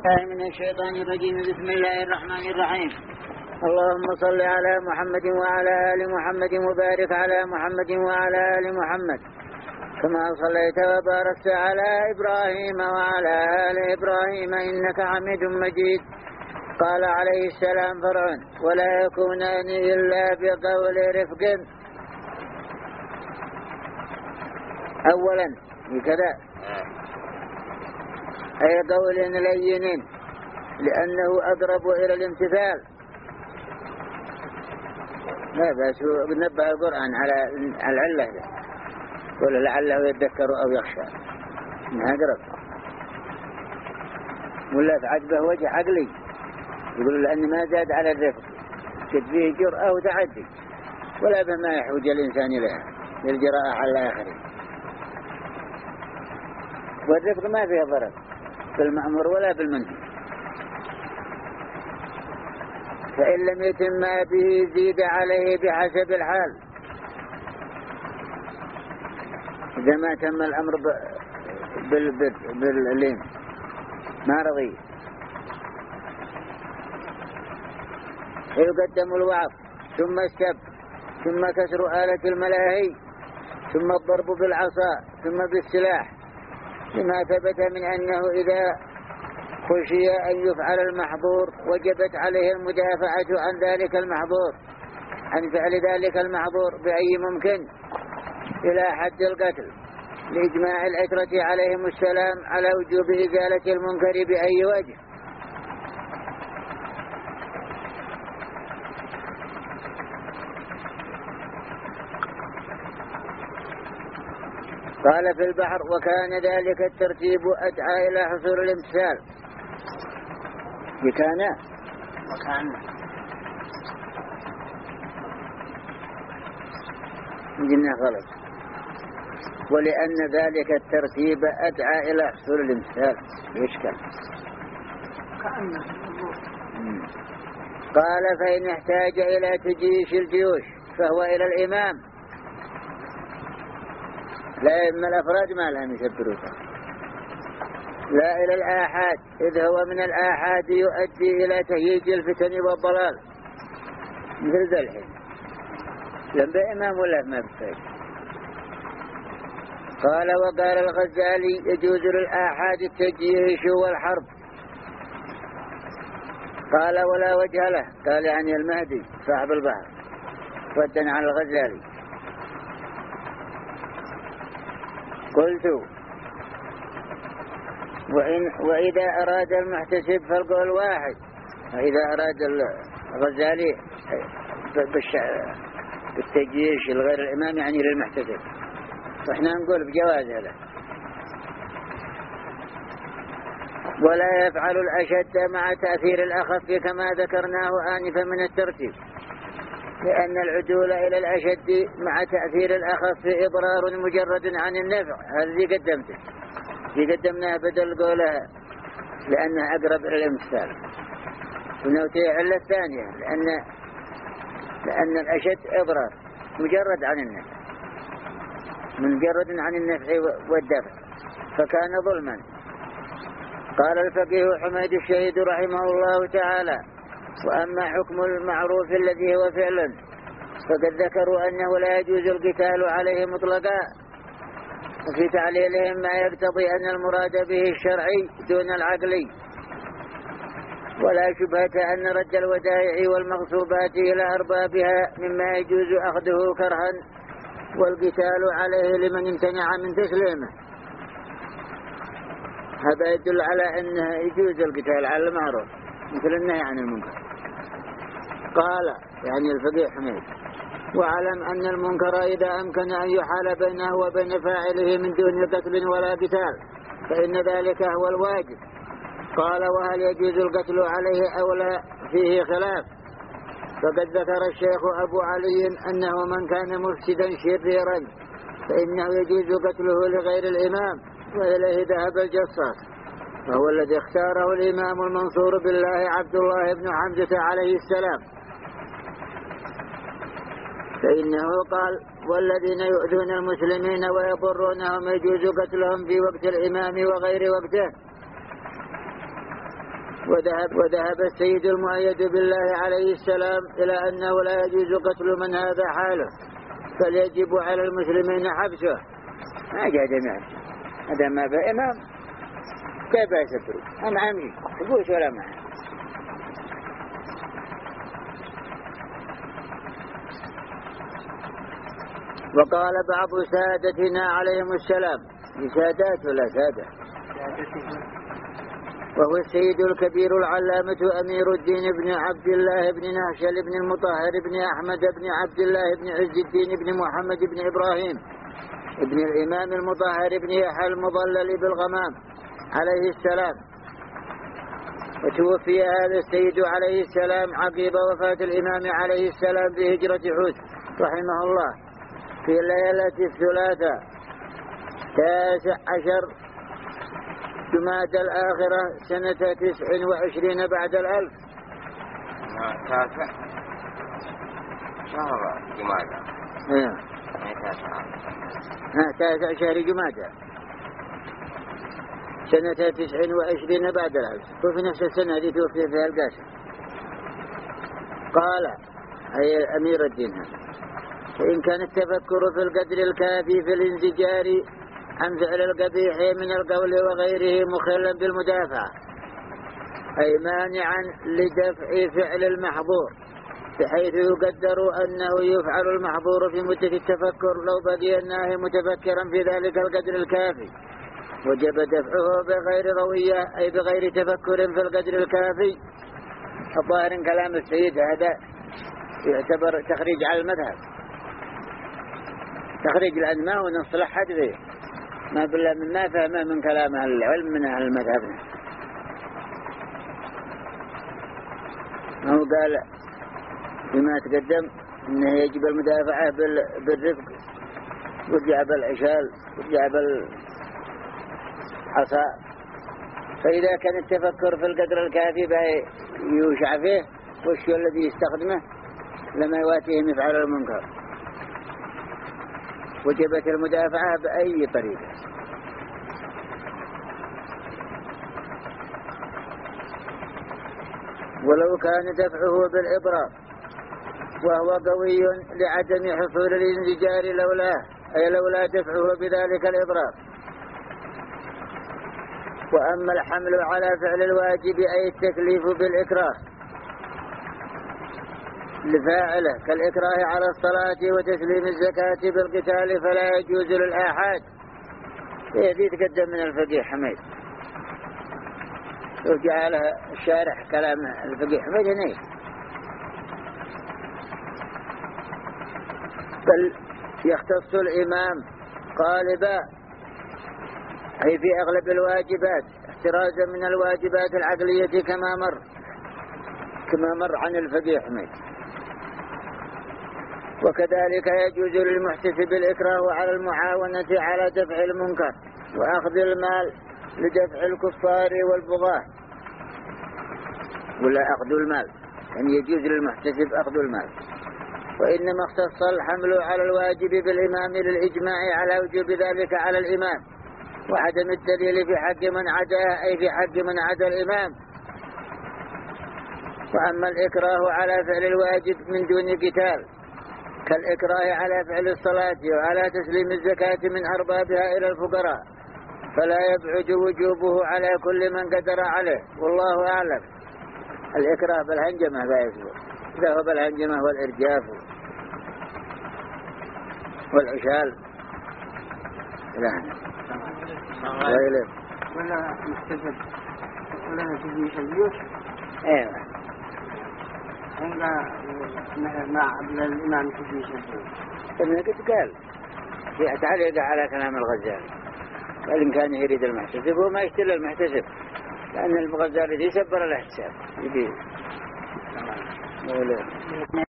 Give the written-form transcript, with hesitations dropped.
الله من الشيطان الرجيم. بسم الله الرحمن الرحيم. اللهم صل على محمد وعلى آل محمد وبارك على محمد وعلى آل محمد كما صليت وباركت على إبراهيم وعلى آل إبراهيم إنك حميد مجيد. قال عليه السلام فرعون: ولا يكونان إلا بقول رفق. أولا بكذا أي قول لين لأنه أقرب إلى الامتثال. لا بس نبه القرآن على العلة، قل لعله يتذكر أو يخشى، إنها أقرب. ولا عجبه وجه عقلي يقول لأن ما زاد على الرفق كد فيه جرأة وتعدي، ولا بما يحوج الإنسان إليها للجراءة على الآخرين. والرفق ما فيه ضرر بالمأمور ولا بالمنهي، فإن لم يتم به زيد عليه بحسب الحال. إذا ما تم الأمر باللين ما رضي. فيقدم الوعظ ثم السب ثم كسر آلة الملاهي ثم الضرب بالعصا ثم بالسلاح، لما ثبت من أنه إذا خشي أن يفعل المحظور وجبت عليه المدافعة عن ذلك المحظور، عن فعل ذلك المحظور بأي ممكن إلى حد القتل، لإجماع العترة عليهم السلام على وجوب إزالة المنكر بأي وجه. قال في البحر: وكان ذلك الترتيب أدعى إلى حصول الامتثال. وكان قلنا غلط، ولأن ذلك الترتيب أدعى إلى حصول الامتثال يشكل. قال: فإن احتاج إلى تجيش الجيوش فهو إلى الإمام، لا من الأفراد ما لهم يسبروها، لا إلى الآحاد، إذ هو من الآحاد يؤدي إلى تهييج الفتن والضلال مثل ذا الحين. لم بإمام ولا ما بفاج. قال: وقال الغزالي: يجوز للآحاد التجيش والحرب. قال: ولا وجه له. قال: يعني المهدي صاحب البحر ردا على الغزالي. قلت: وإذا أراد المحتسب فالقول واحد. وإذا أراد الغزالي بالتجيش الغير الإمام يعني للمحتسب، وإحنا نقول بجواز هذا. ولا يفعل الأشد مع تأثير الأخف كما ذكرناه آنفا من الترتيب، لأن العدول إلى الأشد مع تأثير الأخف إضرار مجرد عن النفع. هذه قدمته، قدمناها بدل قولها لأنها أقرب إلى الامتثال. ونوتي علة الثانية لأن الأشد إضرار مجرد عن النفع، مجرد عن النفع والدفع، فكان ظلما. قال الفقيه حميد الشهيد رحمه الله تعالى: وأما حكم المعروف الذي هو فعل فقد ذكروا أنه لا يجوز القتال عليه مطلقا، وفي تعليلهم ما يقتضي أن المراد به الشرعي دون العقلي. ولا شبهة أن رد الودائع والمغصوبات إلى أربابها مما يجوز أخذه كرها، والقتال عليه لمن امتنع من تسليمه. هذا يدل على أنه يجوز القتال على المعروف مثل النهي عن المنكر. قال يعني الفقيه حميد: واعلم أن المنكر إذا أمكن أن يحال بينه وبين فاعله من دون قتل ولا قتال فإن ذلك هو الواجب. قال: وهل يجوز القتل عليه أو لا فيه خلاف. فقد ذكر الشيخ أبو علي أنه من كان مفسدا شريرا فإنه يجوز قتله لغير الإمام، وإليه ذهب الجصاص، وهو الذي اختاره الإمام المنصور بالله عبد الله بن حمزة عليه السلام، فإنه قال: والذين يؤذون المسلمين ويضرونهم يجوز قتلهم في وقت الإمام وغير وقته. وذهب السيد المؤيد بالله عليه السلام إلى أنه لا يجوز قتل من هذا حاله، بل يجب على المسلمين حبسه. ما جاء جميعا هذا ما في إمام كيف يسفروا؟ أنا عمي تقولش ولا معه. وقال بعض سادتنا عليهم السلام، سادات ولا سادة، وهو السيد الكبير العلامة أمير الدين بن عبد الله بن نهشل بن المطهر بن أحمد بن عبد الله بن عز الدين بن محمد بن إبراهيم ابن الإمام المطهر بن يحيى المضلل بالغمام عليه السلام. وتوفي هذا السيد عليه السلام عقب وفاة الإمام عليه السلام بهجرة حوت رحمه الله في ليلة الثلاثاء 19 جماد الآخرة سنة 29 بعد الألف. تاسع شهر جمادة. تاسع شهر جمادة سنة 29 بعد الألف، وفي نفس السنة التي توفي فيها القاسم. قال أي أمير الدين: فإن كان التفكر في القدر الكافي في الانزجار عن فعل القبيح من القول وغيره مخلا بالمدافعة، أي مانعا لدفع فعل المحظور، بحيث يقدر أنه يفعل المحظور في مدة التفكر لو بقي الناهي متفكرا في ذلك القدر الكافي، وجب دفعه بغير روية، أي بغير تفكر في القدر الكافي. الظاهر كلام السيد هذا يعتبر تخريج على المذهب، تخريج لأن ما هو نص لحد فيه، ما بالله من ما فهمه من كلام أهل العلم من أهل المذهب. هو قال بما تقدم أنه يجب المدافعة بالرفق، ورجع بالعشال، ورجع بالحصى. فإذا كان التفكر في القدر الكافي يوشع فيه وش الذي يستخدمه لما يواتيهم يفعل المنكر، وجبت المدافعة بأي طريقة. ولو كان دفعه بالإضرار وهو قوي لعدم حصول الانزجار لولاه، أي لولا دفعه بذلك الإضرار. وأما الحمل على فعل الواجب أي التكليف بالإكراه لفاعله كالإكراه على الصلاة وتسليم الزكاة بالقتال فلا يجوز للآحاد. هذه تقدم من الفقيه حميد، وجعل الشارح كلام الفقيه حميد هنا، بل يختص الإمام غالبا أي في أغلب الواجبات احترازا من الواجبات العقلية كما مر عن الفقيه حميد. وكذلك يجوز للمحتسب الإكراه على المعاونة على دفع المنكر وأخذ المال لدفع الكفار والبغاة، ولا أخذ المال، يعني يجوز للمحتسب أخذ المال. وإنما اختص الحمل على الواجب بالإمام للإجماع على وجوب ذلك على الإمام، وعدم الدليل في حق من عداه أي في حق من عدا الإمام. وأما الإكراه على فعل الواجب من دون قتال كالإكراه على فعل الصلاة وعلى تسليم الزكاة من أربابها إلى الفقراء فلا يبعد وجوبه على كل من قدر عليه، والله أعلم. الإكراه بالهنجمة لا يسبق، إذا هو بالهنجمة والإرجاف والعشال ولا مستفد ولا تجيش الجيوش. ايوه مع الإمام تجيش الجيوش. ابن قد قال في تعليق على كلام الغزالي، قال إن كان يريد المحتسب هو ما يشتري المحتسب، لأن الغزالي يسبر الاحتساب يبيه.